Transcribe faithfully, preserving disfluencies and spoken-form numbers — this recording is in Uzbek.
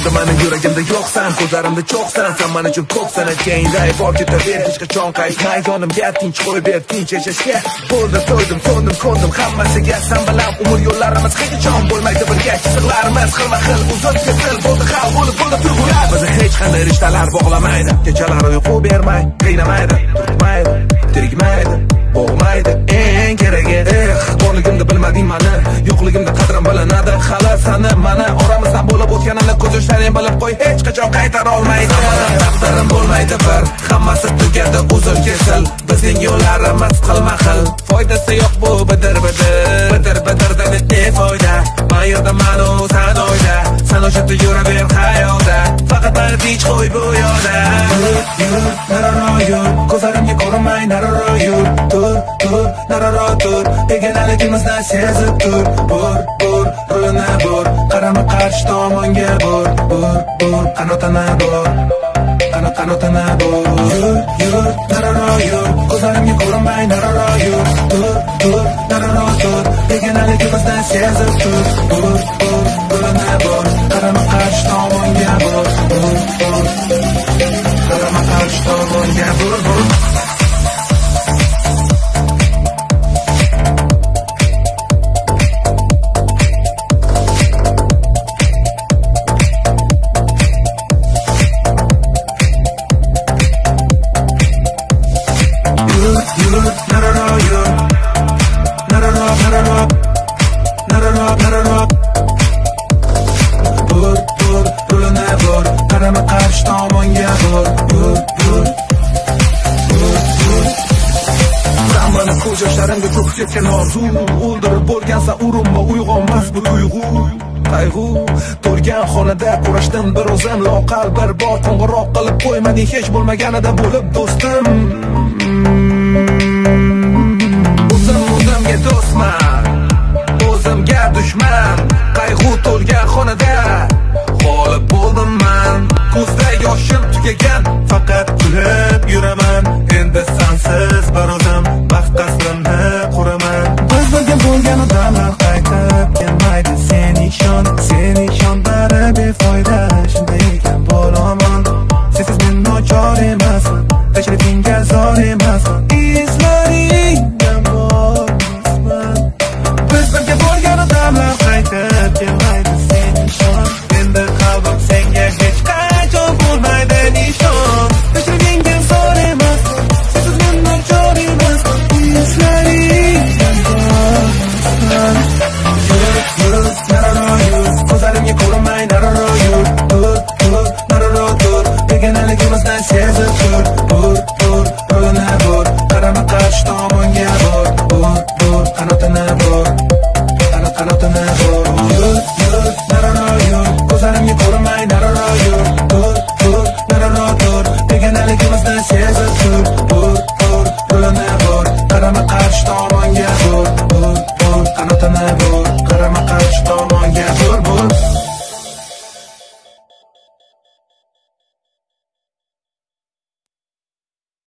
Endi meni yuragimda yo'qsan, ko'zlarimda cho'qsan, sen men uchun ko'psan. Keyinday bor ketaver, hech qachon qaytmay yonimga, tinch qo'yib ber, tinch yashashga. Bo'ldi, to'ydim, to'ndim, ko'ndim hammasiga. Sen bilan umr yo'llarimiz hech qachon bo'lmaydi birga. Chiziqlarimiz xilma-xil, uzun kesil bo'ldi, hal bo'lib bo'ldi tuyg'ular. Bizni hech qanday rishtalar bog'lamaydi. Kechalar uyqu bermay, qiynamaydi, turtmaydi, tirikmaydi, bo'g'maydi. Eng keragi, eh, borligimda bilmading mani, yo'qligimda qadrim bilinadi. Hali sani mana oramizdan bo'lib o'tganini ko'z yoshlaring bilib qo'y, hech qachon qaytara olmaydi. Taqdirim bo'lmaydi bir, hammasi tugadi uzun kesil. Bizning yo'llarimiz xilma-xil, foydasi yo'q bu bidir-bidir. Bidir-bidirda ne foyda? Men yerda men u sen oyda, sen o'sha yuraver hayotda. Faqat meni tinch qo'y bu yo'lda. Yur, yur, nararo yur, ko'zlarimga ko'rinmay nararo yur. Tur, tur, nararo tur, begonaligimizni sezib tur. Bur, bur, rulni bur, qarama qarshi tomonga bur. Bur, bur, qanotini bur, qanot qanotini bur. Yur, yur, nararo yur, ko'zlarimga ko'rinmay nararo yur. Tur, tur, nararo tur, begonaligimizni sezib tur. Bur, bur, rulni bur, qarama qarshi tomonga bur. Bur, bur, qarama qarshi tomonga bur, bur. Yoshlarimga ko'p ketgan orzu, o'ldirib bo'lgansa urinma, uyg'onmas bu tuyg'u. Qayg'u to'lgan xonada kurashdim bir o'zim, loqal bir bor qo'ng'iroq qilib qo'ymading hech bo'lmaganida bo'lib do'stim. O'zim o'zimga do'stman, o'zimga dushman. Qayg'u to'lgan xonada g'olib bo'ldim men. Ko'zda yoshim tugagan, faqat kulib yuraman. Endi sensiz bir o'zim baxt qasrimni quraman. Biz birga bo'lgan odamlar qaytib kelmaydi. Sen ishon, sen ishon, bari befoyda. Shunday ekan bo'laman, sensiz men nochor emasman, tashrifingga zor emasman. Izlaringdan bormasman. Biz birga bo'lgan odamlar qaytib kelmaydi. Sen ishon, endi qalbim senga hech qachon bo'lmaydi nishon. Tashrifingga zor emasman, sensiz men nochor emasman. Izlaringdan bormasman. Yur, yur, nararo yur, ko'zlarimga ko'rinmay nararo yur. Tur, tur, nararo tur, begonaligimizdan sezib tur. Bur, bur, rulni bur, qarama qarshi tomonga bur. Bur, bur, qanotini bur, qanot qanotini bur. Yur, yur, nararo yur, ko'zlarimga ko'rinmay